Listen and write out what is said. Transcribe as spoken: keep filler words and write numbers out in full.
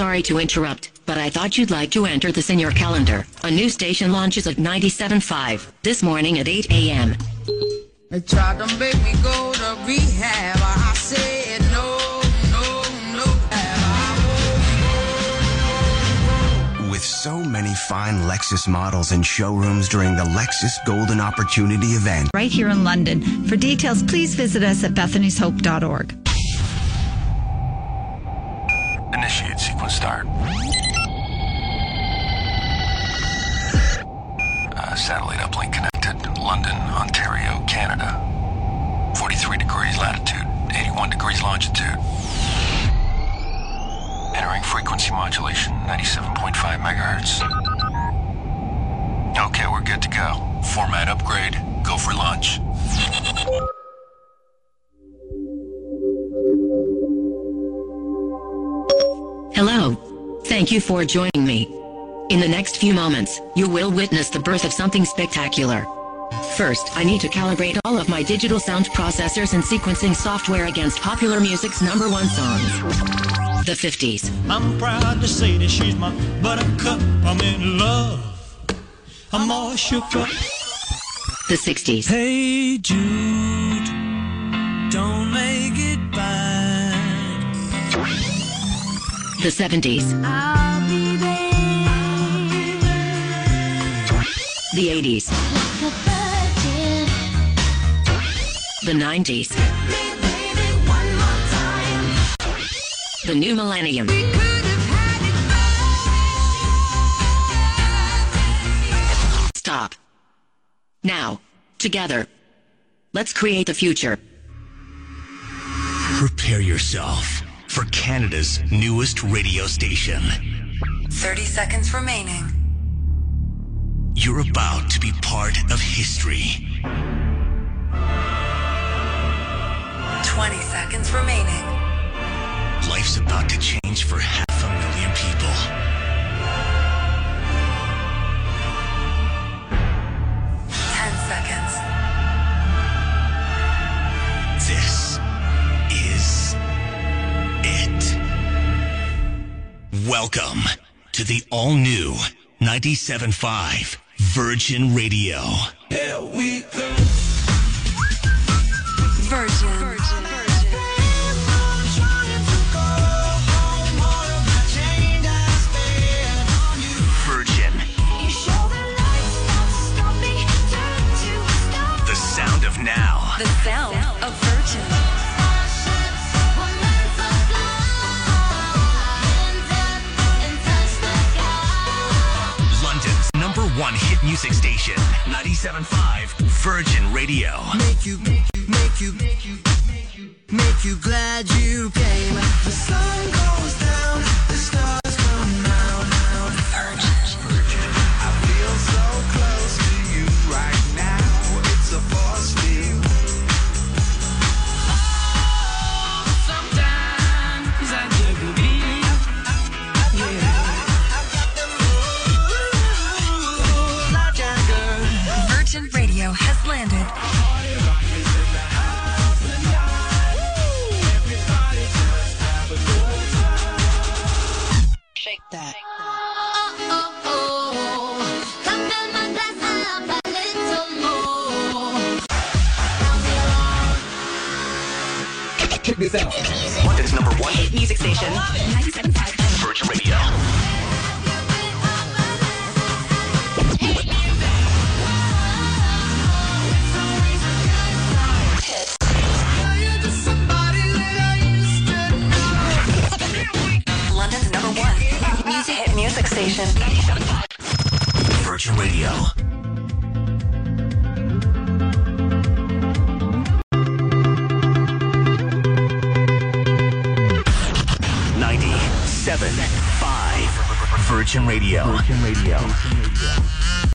sorry to interrupt, but I thought you'd like to enter this in your calendar. A new station launches at ninety-seven point five this morning at eight a.m. They tried to make me go to rehab. I said no, no, no. With so many fine Lexus models in showrooms during the Lexus Golden Opportunity event. Right here in London. For details, please visit us at bethany's hope dot org. Initiate sequence start. Uh, satellite uplink connected. London, Ontario, Canada. forty-three degrees latitude, eighty-one degrees longitude. Entering frequency modulation, ninety-seven point five megahertz. Okay, we're good to go. Format upgrade. Go for launch. Hello. Thank you for joining me. In the next few moments, you will witness the birth of something spectacular. First, I need to calibrate all of my digital sound processors and sequencing software against popular music's number one songs. The fifties. I'm proud to say that she's my buttercup. I'm in love. I'm all shook up. The sixties. Hey Jude, don't make it bad. The seventies. I'll be there. The eighties. Like a virgin. The nineties. Me, baby, one more time. The new millennium. We could have had it. Stop. Now, together, let's create the future. Prepare yourself for Canada's newest radio station. thirty seconds remaining. You're about to be part of history. twenty seconds remaining. Life's about to change for half a million people. ten seconds. This is it. Welcome to the all-new ninety-seven point five Virgin Radio. Here we go. Virgin. Virgin. Virgin. The sound of now. The sound of Virgin. London's number one hit music station. ninety-seven point five Virgin Radio. Make you, make you, make you, make you, make you, make you glad you came. The sun goes down, the stars come out. Virgin. I feel so close to you right now. It's a force field. Sometimes I just believe. Virgin Radio has landed. Shake that. Check this out. London's number one hit Music station. ninety-seven point five. Virgin Radio. London's number one music hit music station. ninety-seven point five. Virgin Radio. ninety-seven point five Virgin Radio. Virgin Radio.